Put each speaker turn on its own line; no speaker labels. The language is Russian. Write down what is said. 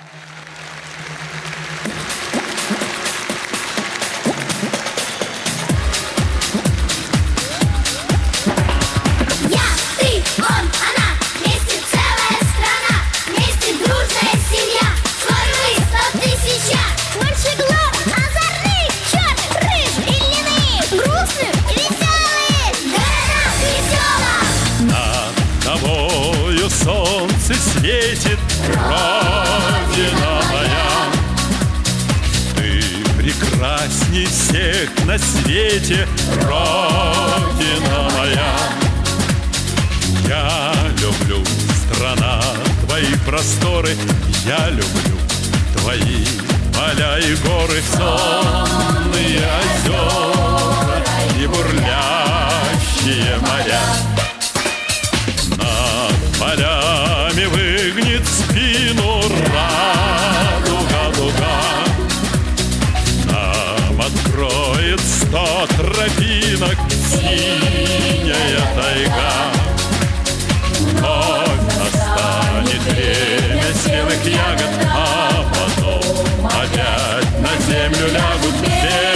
Солнце светит, Родина моя. Ты прекрасней всех на свете, Родина моя. Я люблю, страна, твои просторы, я люблю твои поля и горы, сонные озера и бурлящие моря. Полями выгнет спину радуга луга, нам откроет 100 тропинок синяя тайга. Вновь настанет время спелых ягод, а потом опять на землю лягут все.